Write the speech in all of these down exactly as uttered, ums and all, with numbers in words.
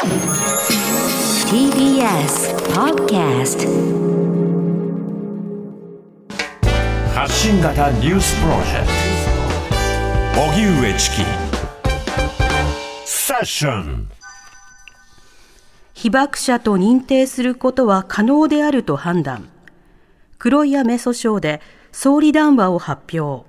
ティービーエス Podcast 発信型ニュースプロジェクト荻上チキセッション。 被爆者と認定することは可能であると判断。黒い雨訴訟で総理談話を発表。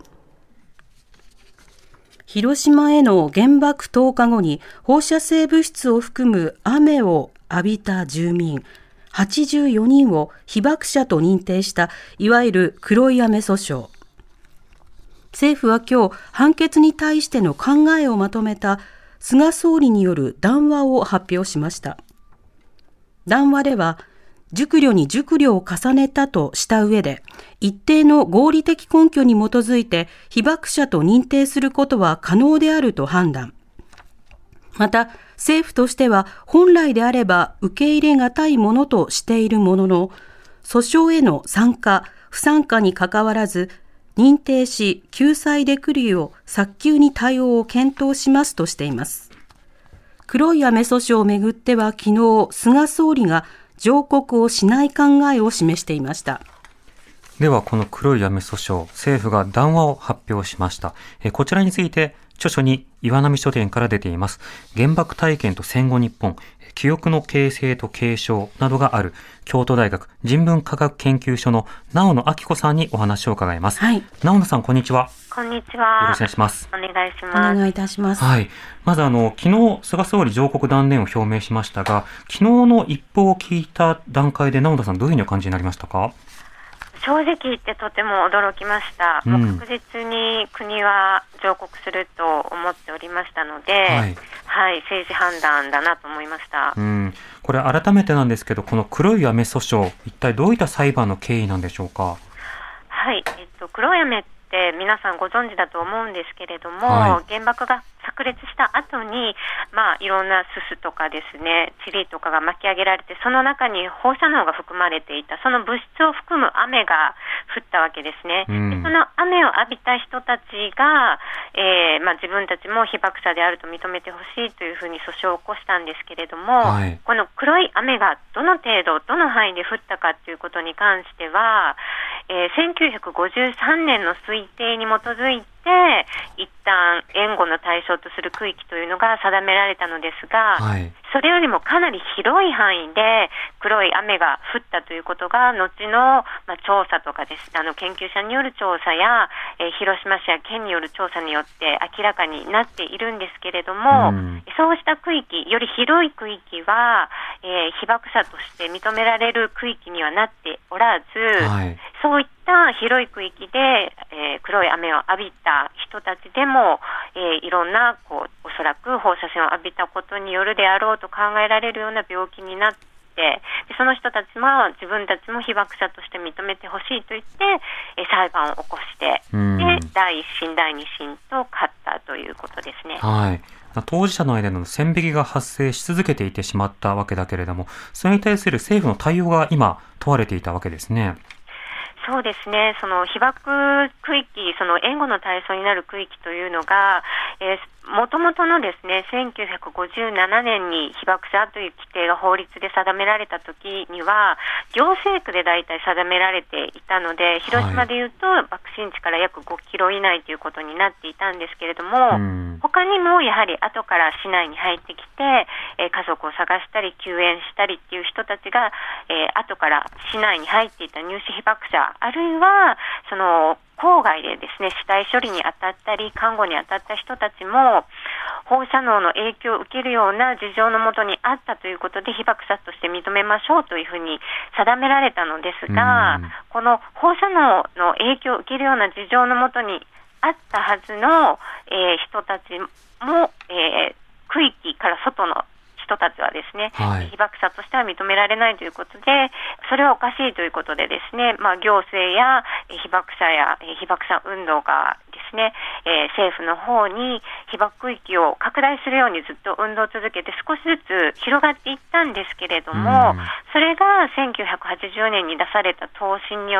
広島への原爆とおかごに放射性物質を含む雨を浴びた住民はちじゅうよにんを被爆者と認定したいわゆる黒い雨訴訟。政府は今日判決に対しての考えをまとめた菅総理による談話を発表しました。談話では熟慮に熟慮を重ねたとした上で、一定の合理的根拠に基づいて被爆者と認定することは可能であると判断。また、政府としては本来であれば受け入れがたいものとしているものの、訴訟への参加、不参加にかかわらず、認定し救済できるよう早急に対応を検討しますとしています。黒い雨訴訟をめぐっては昨日、菅総理が上告をしない考えを示していました。 ではこの黒い雨訴訟、政府が談話を発表しました。えこちらについて著書に岩波書店から出ています原爆体験と戦後日本、記憶の形成と継承などがある京都大学人文科学研究所の直野明子さんにお話を伺います。はい、直野さん、こんにちは。 こんにちは。 よろしくお願いします。 お願いします。 お願いいたします。 はい。まずあの、昨日、菅総理上告断念を表明しましたが、昨日の一報を聞いた段階で直野さん、どういうふうにお感じになりましたか？ 正直言ってとても驚きました。うん、もう確実に国は上告すると思っておりましたので、はい、はい、政治判断だなと思いました。 うん、これ改めてなんですけど、この黒い雨訴訟、一体どういった裁判の経緯なんでしょうか？ はい、えっと、黒い雨って皆さんご存知だと思うんですけれども、はい、原爆が炸裂した後に、まあ、いろんなすすとかですね、塵とかが巻き上げられて、その中に放射能が含まれていた、その物質を含む雨が降ったわけですね。うん、でその雨を浴びた人たちが、えーまあ、自分たちも被爆者であると認めてほしいというふうに訴訟を起こしたんですけれども、はい、この黒い雨がどの程度、どの範囲で降ったかということに関しては、えー、せんきゅうひゃくごじゅうさんねんの推定に基づいて一旦援護の対象とする区域というのが定められたのですが、はい、それよりもかなり広い範囲で黒い雨が降ったということが後の、まあ、調査とかです、あの研究者による調査や、えー、広島市や県による調査によって明らかになっているんですけれども、うん、そうした区域、より広い区域は、えー、被爆者として認められる区域にはなっておらず、はい、そういった広い区域で、えー、黒い雨を浴びた人たちでも、えー、いろんなこうおそらく放射線を浴びたことによるであろうと考えられるような病気になってでその人たちは自分たちも被爆者として認めてほしいと言って、えー、裁判を起こして、でだいいっ審だいに審と勝ったということですね。 はい、当事者の間の線引きが発生し続けていてしまったわけだけれども、それに対する政府の対応が今問われていたわけですね。 そうですね、その被爆区域、その援護の対象になる区域というのが、えーもともとのですね、せんきゅうひゃくごじゅうななねんに被爆者という規定が法律で定められた時には行政区で大体定められていたので、広島でいうと爆心地から約ごキロ以内ということになっていたんですけれども、他にもやはり後から市内に入ってきて、えー、家族を探したり救援したりっていう人たちが、えー、後から市内に入っていた入試被爆者、あるいはその郊外でですね、死体処理に当たったり看護に当たった人たちも放射能の影響を受けるような事情のもとにあったということで被爆者として認めましょうというふうに定められたのですが、この放射能の影響を受けるような事情のもとにあったはずの、えー、人たちも、えー、区域から外の人たちはですね、はい、被爆者としては認められないということで、それはおかしいということでですね、まあ、行政や被爆者や被爆者運動がですね、えー、政府の方に被爆区域を拡大するようにずっと運動を続けて少しずつ広がっていったんですけれども、それがせんきゅうひゃくはちじゅうねんに出された答申によって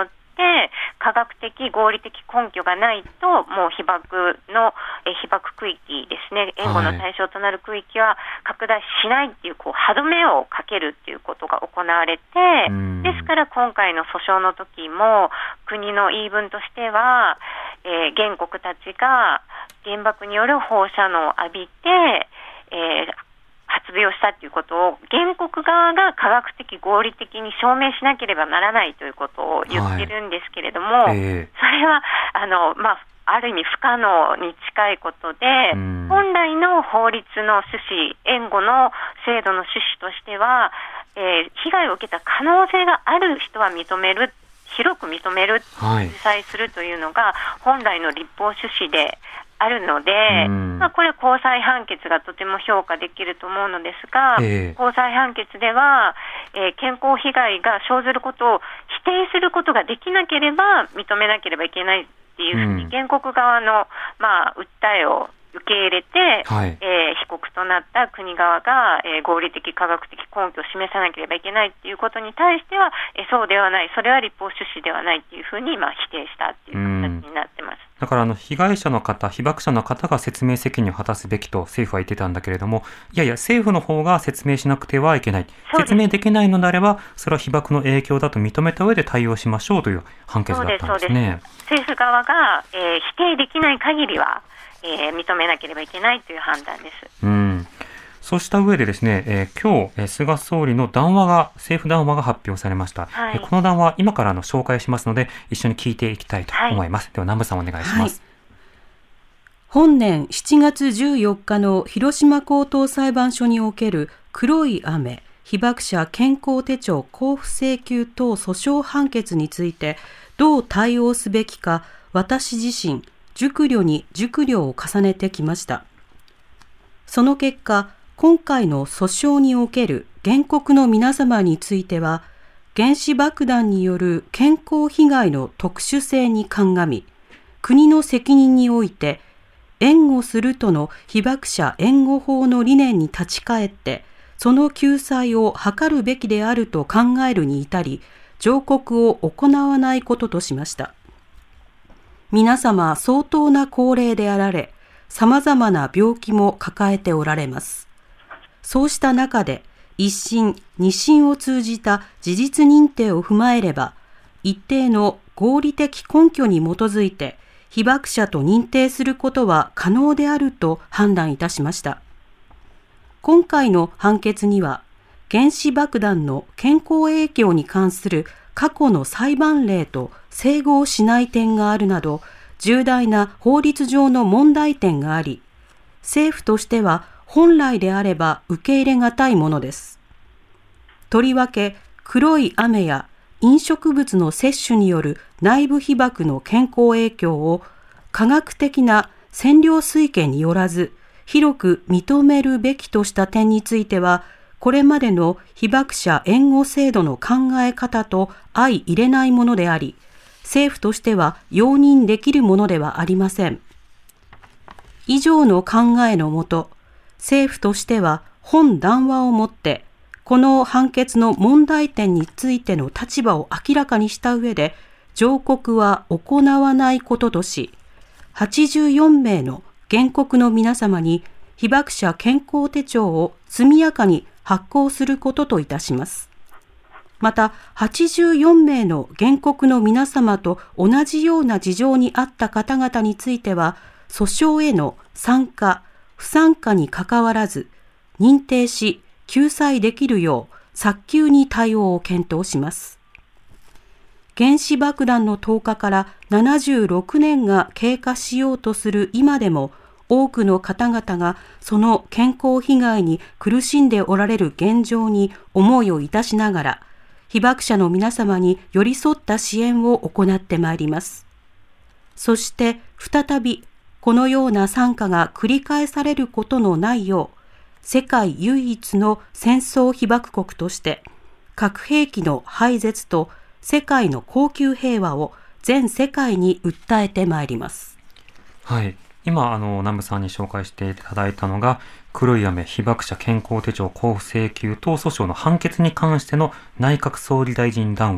て科学的合理的根拠がないと、もう被爆のえ被爆区域ですね、援護の対象となる区域は拡大しないっていう、こう歯止めをかけるっていうことが行われて、ですから今回の訴訟の時も国の言い分としては、えー、原告たちが原爆による放射能を浴びて、えー発病したということを原告側が科学的合理的に証明しなければならないということを言ってるんですけれども、はい、えー、それはあの、まあ、ある意味不可能に近いことで、本来の法律の趣旨、援護の制度の趣旨としては、えー、被害を受けた可能性がある人は認める、広く認める、 はい、 記載するというのが本来の立法趣旨であるので、まあ、これ高裁判決がとても評価できると思うのですが、えー、高裁判決では、えー、健康被害が生ずることを否定することができなければ認めなければいけないっていうふうに原告側の、まあ、訴えを受け入れて、はい、えー、被告となった国側が、えー、合理的科学的根拠を示さなければいけないっていうことに対しては、えー、そうではない、それは立法趣旨ではないっていうふうに、まあ、否定したっていう形になってます。 だからあの被害者の方、被爆者の方が説明責任を果たすべきと政府は言ってたんだけれども、いやいや政府の方が説明しなくてはいけない、説明できないのであればそれは被爆の影響だと認めた上で対応しましょうという判決だったんですね。 そうです、そうです。政府側が、えー、否定できない限りは、えー、認めなければいけないという判断です。 うん、そうした上でですね、えー、今日、えー、菅総理の談話が政府談話が発表されました、はい、えー、この談話今からの紹介しますので一緒に聞いていきたいと思います、はい、では南部さんお願いします。はい、 本年しちがつじゅうよっかの広島高等裁判所における黒い雨被爆者健康手帳交付請求等訴訟判決についてどう対応すべきか、私自身熟慮に熟慮を重ねてきました。その結果、今回の訴訟における原告の皆様については、原子爆弾による健康被害の特殊性に鑑み、国の責任において、援護するとの被爆者援護法の理念に立ち返って、その救済を図るべきであると考えるに至り、上告を行わないこととしました。皆様相当な高齢であられ、様々な病気も抱えておられます。そうした中で、一審、二審を通じた事実認定を踏まえれば、一定の合理的根拠に基づいて、被爆者と認定することは可能であると判断いたしました。今回の判決には、原子爆弾の健康影響に関する過去の裁判例と整合しない点があるなど、重大な法律上の問題点があり、政府としては本来であれば受け入れがたいものです。とりわけ、黒い雨や飲食物の摂取による内部被爆の健康影響を科学的な占領推計によらず、広く認めるべきとした点については、これまでの被爆者援護制度の考え方と相入れないものであり、政府としては容認できるものではありません。以上の考えのもと、政府としては本談話をもって、この判決の問題点についての立場を明らかにした上で、上告は行わないこととし、はちじゅうよんめいの原告の皆様に被爆者健康手帳を速やかに発行することといたします。また、はちじゅうよんめいの原告の皆様と同じような事情にあった方々については、訴訟への参加、不参加にかかわらず、認定し、救済できるよう、早急に対応を検討します。原子爆弾の投下からななじゅうろくねんが経過しようとする今でも、多くの方々がその健康被害に苦しんでおられる現状に思いをいたしながら、被爆者の皆様に寄り添った支援を行ってまいります。そして再びこのような惨禍が繰り返されることのないよう、世界唯一の戦争被爆国として核兵器の廃絶と世界の恒久平和を全世界に訴えてまいります。 はい。今、あの、南部さんに紹介していただいたのが、黒い雨被爆者健康手帳交付請求等訴訟の判決に関しての内閣総理大臣談話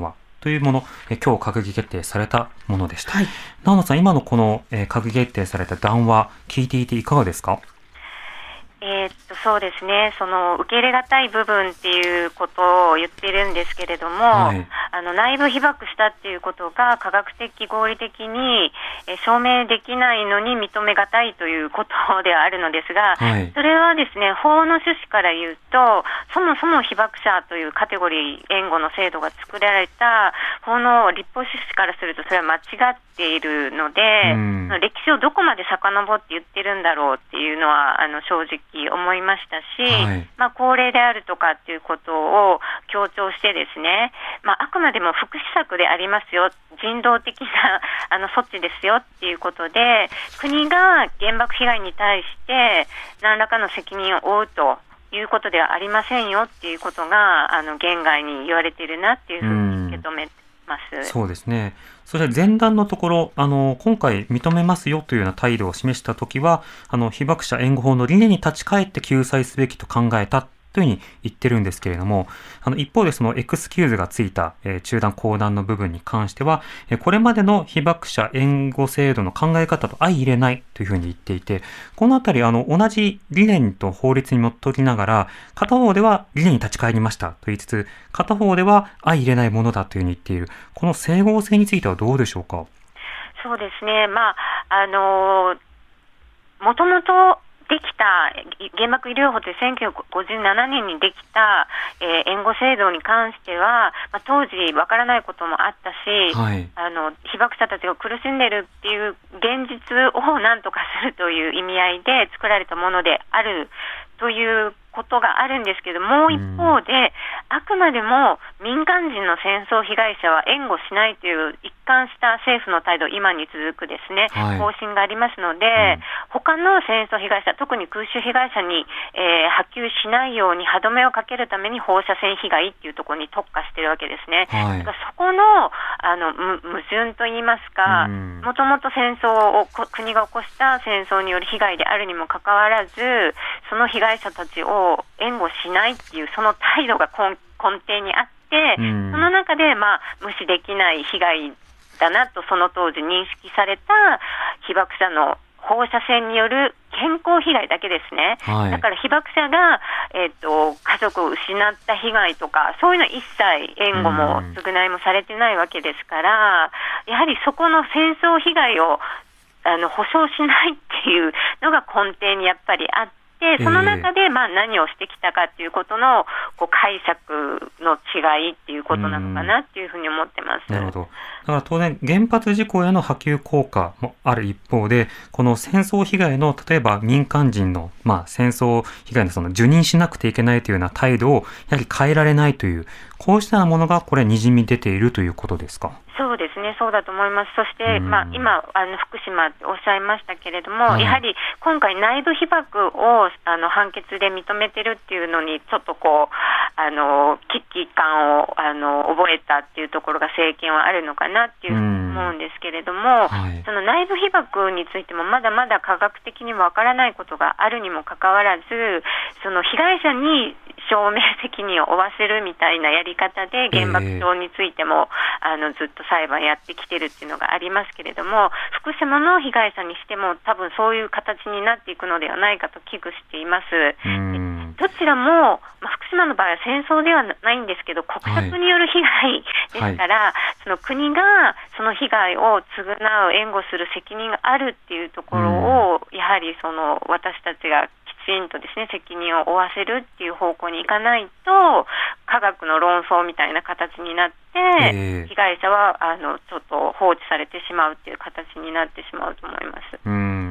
というもの、え今日閣議決定されたものでした。 はい、 直野さん、今のこの、えー、閣議決定された談話、聞いていていかがですか？ えー、っとそうですね、その受け入れがたい部分っていうことを言っているんですけれども、はい、あの内部被爆したっていうことが科学的合理的にえ証明できないのに認めがたいということではあるのですが、はい、それはですね、法の趣旨から言うと、そもそも被爆者というカテゴリー援護の制度が作られた法の立法趣旨からするとそれは間違っているので、歴史をどこまで遡って言ってるんだろうっていうのはあの正直思いましたし、はい、まあ、高齢であるとかっていうことを強調してですね、まあ、あくまでも福祉策でありますよ、人道的なあの措置ですよっていうことで、国が原爆被害に対して何らかの責任を負うということではありませんよっていうことがあの言外に言われているなっていうふうに受け止めてます。 そうですね。それ前段のところ、あの今回認めますよというような態度を示したときは、あの被爆者援護法の理念に立ち返って救済すべきと考えたというふうに言ってるんですけれども、あの一方でそのエクスキューズがついた、えー、中断後段の部分に関しては、えー、これまでの被爆者援護制度の考え方と相入れないというふうに言っていて、このあたりあの同じ理念と法律にのっとりながら、片方では理念に立ち返りましたと言いつつ、片方では相入れないものだというふうに言っている、この整合性についてはどうでしょうか？ そうですね、まああのー、もともとできた原爆医療法でせんきゅうひゃくごじゅうななねんにできた、えー、援護制度に関しては、まあ、当時わからないこともあったし、はい、あの被爆者たちが苦しんでいるっていう現実を何とかするという意味合いで作られたものであるということがあるんですけど、もう一方であくまでも民間人の戦争被害者は援護しないという一貫した政府の態度、今に続くですね、はい、方針がありますので、うん、他の戦争被害者、特に空襲被害者に、えー、波及しないように歯止めをかけるために放射線被害っていうところに特化しているわけですね、はい、だからそこの、あの矛盾といいますか、もともと戦争を国が起こした戦争による被害であるにもかかわらず、その被害者たちを援護しないっていうその態度が根底にあって、その中で、まあ、無視できない被害だなとその当時認識された被爆者の放射線による健康被害だけですね、はい、だから被爆者が、えーと、家族を失った被害とかそういうのは一切援護も償いもされてないわけですから、やはりそこの戦争被害をあの保証しないっていうのが根底にやっぱりあって、その中でまあ何をしてきたかということのこう解釈の違いっていうことなのかなっていうふうに思ってます。 なるほど。だから当然原発事故への波及効果もある一方で、この戦争被害の例えば民間人のまあ戦争被害のその受任しなくてはいけないというような態度をやはり変えられないという、こうしたものがこれにじみ出ているということですか？ そうですね、そうだと思います。そして、まあ、今あの福島っておっしゃいましたけれども、はい、やはり今回内部被爆をあの判決で認めてるっていうのにちょっとこうあの危機感をあの覚えたっていうところが政権はあるのかなっていうふうに思うんですけれども、はい、その内部被爆についてもまだまだ科学的にもわからないことがあるにもかかわらず、その被害者に証明責任を負わせるみたいなやり方で原爆症についても、えー、あのずっと裁判やってきてるっていうのがありますけれども、福島の被害者にしても多分そういう形になっていくのではないかと危惧しています。どちらも、まあ、福島の場合は戦争ではないんですけど国策による被害ですから、はい、その国がその被害を償う援護する責任があるっていうところをやはりその私たちがきちんとですね責任を負わせるっていう方向に行かないと科学の論争みたいな形になって、えー、被害者はあのちょっと放置されてしまうっていう形になってしまうと思います。 うん、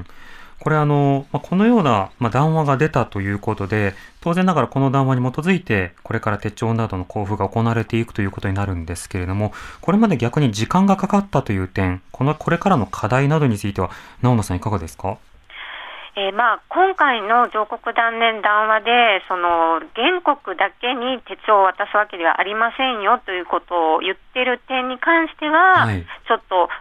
これあのこのような談話が出たということで、当然ながらこの談話に基づいてこれから手帳などの交付が行われていくということになるんですけれども、これまで逆に時間がかかったという点、このこれからの課題などについては直野さんいかがですか？ えーまあ、今回の上告断念談話でその原告だけに手帳を渡すわけではありませんよということを言っている点に関しては、はい、ちょっと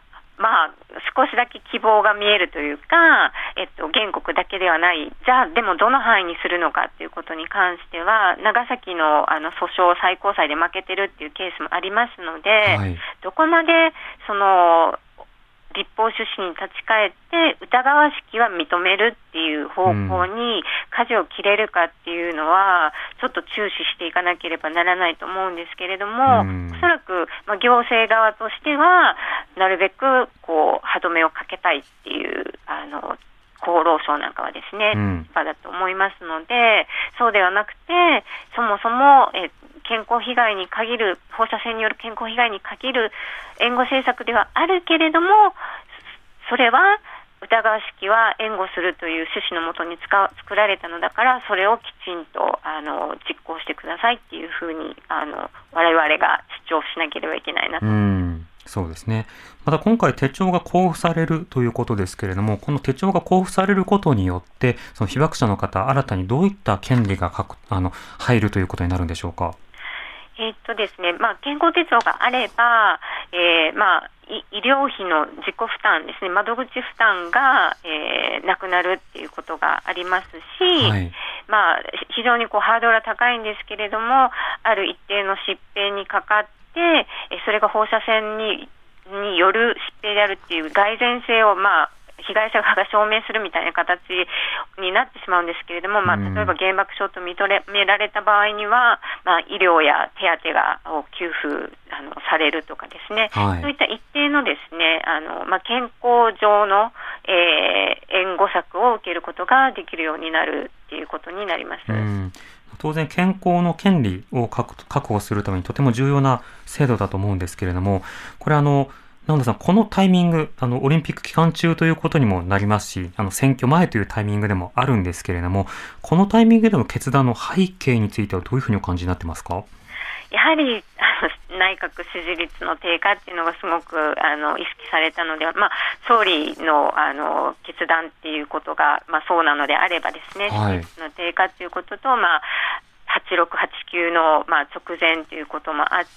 まあ、少しだけ希望が見えるというか、えっと、原告だけではない、じゃあでもどの範囲にするのかということに関しては、長崎の、あの訴訟を最高裁で負けてるっていうケースもありますので、はい、どこまでその立法趣旨に立ち返って疑わしきは認めるっていう方向に舵を切れるかっていうのはちょっと注視していかなければならないと思うんですけれども、おそらく、まあ、行政側としてはなるべくこう歯止めをかけたいっていうあの厚労省なんかはですね、立場だと思いますので、そうではなくてそもそもえ健康被害に限る放射線による健康被害に限る援護政策ではあるけれども、それは疑わしきは援護するという趣旨のもとに使う作られたのだから、それをきちんとあの実行してくださいっていうふうにあの我々が主張しなければいけないなと。 うんそうですね。また今回手帳が交付されるということですけれども、この手帳が交付されることによってその被爆者の方新たにどういった権利がかくあの入るということになるんでしょうか。 えーっとですねまあ、健康手帳があれば、えーまあ、医療費の自己負担ですね、窓口負担が、えー、なくなるっていうことがありますし、はいまあ、非常にこうハードルは高いんですけれども、ある一定の疾病にかかってそれが放射線に、による疾病であるっていう蓋然性を、まあ被害者側が証明するみたいな形になってしまうんですけれども、まあ、例えば原爆症と認められた場合には、まあ、医療や手当が給付あのされるとかですね、はい、そういった一定のですねあの、まあ、健康上の、えー、援護策を受けることができるようになるということになります。 うん当然健康の権利を確保するためにとても重要な制度だと思うんですけれども、これあの直野さん、このタイミング、あの、オリンピック期間中ということにもなりますし、あの、選挙前というタイミングでもあるんですけれども、このタイミングでの決断の背景についてはどういうふうにお感じになってますか？ やはり、あの、内閣支持率の低下っていうのがすごく、あの、意識されたのでは、まあ、総理の、あの、決断っていうことが、まあ、そうなのであればですね、はい、支持率の低下っていうことと、まあ、はちろく、はちきゅうの、まあ、直前ということもあって、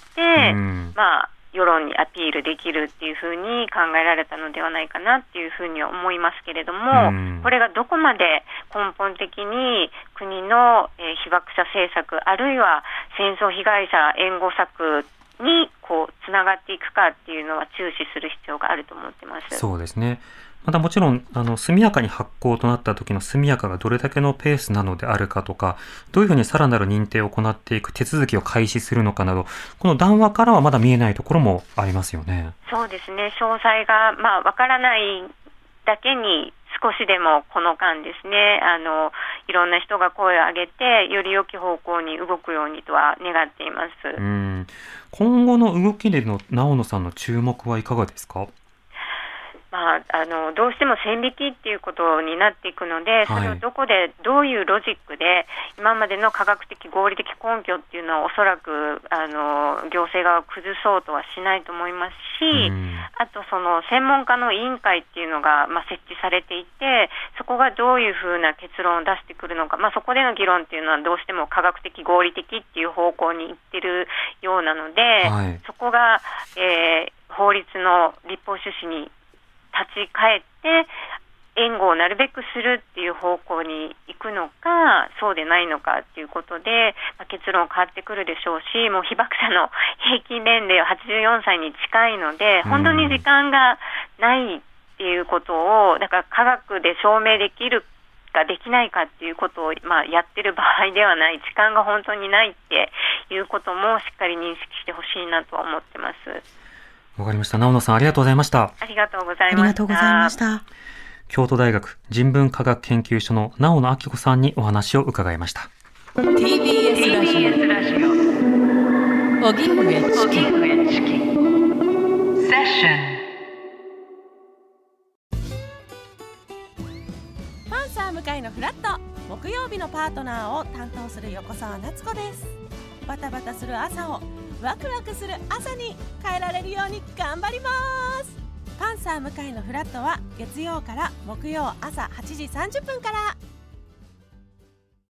まあ、世論にアピールできるっていうふうに考えられたのではないかなっていうふうには思いますけれども、これがどこまで根本的に国の、えー、被爆者政策あるいは戦争被害者援護策にこうつながっていくかっていうのは注視する必要があると思ってます。 そうですね。またもちろんあの速やかに発行となった時の速やかがどれだけのペースなのであるかとか、どういうふうにさらなる認定を行っていく手続きを開始するのかなど、この談話からはまだ見えないところもありますよね。 そうですね。詳細がまあわからないだけに少しでもこの間ですね、あのいろんな人が声を上げてより良き方向に動くようにとは願っています。 うん今後の動きでの直野さんの注目はいかがですか？ まあ、あのどうしても線引きっていうことになっていくので、それをどこでどういうロジックで今までの科学的合理的根拠っていうのはおそらくあの行政側を崩そうとはしないと思いますし、あとその専門家の委員会っていうのが、まあ、設置されていて、そこがどういうふうな結論を出してくるのか、まあ、そこでの議論っていうのはどうしても科学的合理的っていう方向に行ってるようなので、はい、そこが、えー、法律の立法趣旨に立ち返って援護をなるべくするっていう方向に行くのかそうでないのかっていうことで、まあ、結論変わってくるでしょうし、もう被爆者の平均年齢ははちじゅうよんさいに近いので本当に時間がないっていうことを、だから科学で証明できるかできないかっていうことを、まあ、やってる場合ではない、時間が本当にないっていうこともしっかり認識してほしいなと思ってます。 わかりました。直野さんありがとうございました。 ありがとうございました。 ありがとうございました。 京都大学人文科学研究所の直野昭子さんにお話を伺いました。 ティービーエス ラジオ荻上チキセッション。 パンサー向井のフラット、木曜日のパートナーを担当する横澤夏子です。バタバタする朝をワクワクする朝に変えられるように頑張ります。パンサー向井のフラットは月曜から木曜朝はちじさんじゅっぷんから。